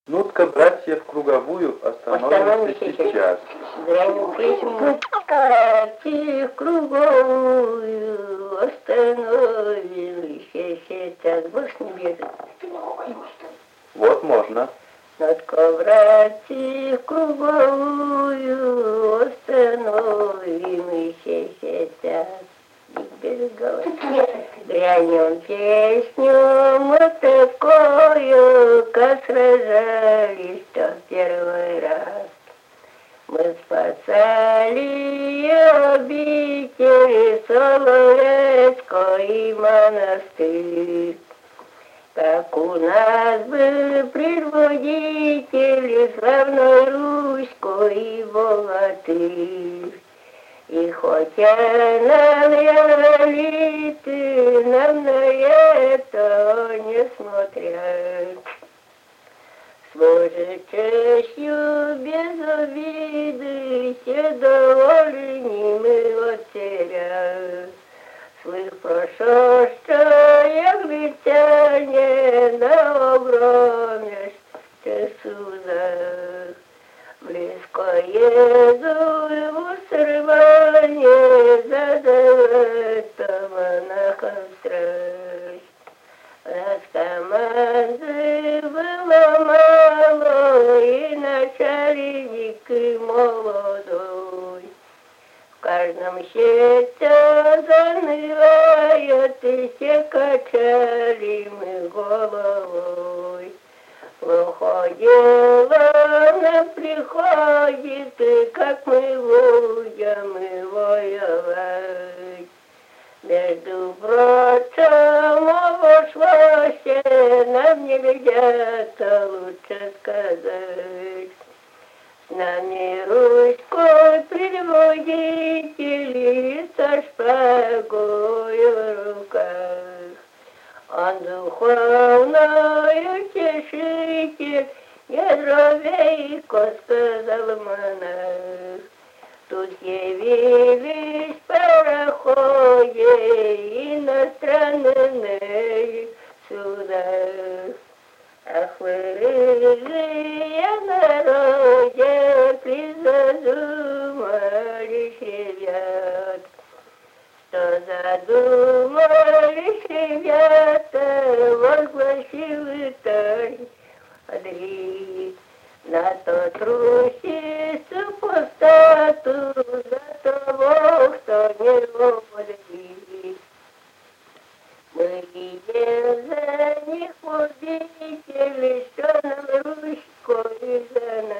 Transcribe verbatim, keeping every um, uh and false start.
Ну-ка, братья, в круговую остановимся сейчас. Братья, в круговую остановимся сейчас. Больше не бежит. Вот можно. Ну-ка, братья, в круговую остановимся сейчас. Без голоса. Грянем песню мы такую, как сражались в первый раз. Мы спасали обители Соловецкий монастырь. Как у нас был предводитель славной Руськой богатырь. И хоть она реалиты, нам на это не смотрят. Служит честью без обиды, все довольны мы от царя. Слых прошел, что англичане на огромных сузах. Близко еду в срывание, задавать по монахам страсть. Раз команды было мало, и начальник молодой. В каждом сердце занывает, и все качали мы головой. Выходила, нам приходит, и как мы будем воевать. Между прочим, обошлось, нам нельзя-то лучше сказать. С нами Руськой предводитель со шпагой в руках. Он духовный утешитель, Ядровейко, сказал монах. Тут явились пароходы иностранные суда. Ах вы, рыжие народе, призадумались ребят. Что задумались ребята, возгласил Италь Адрит. На то трусится пустоту, за того, кто не благодарит. Мы видим за них победители, что нам Руськой за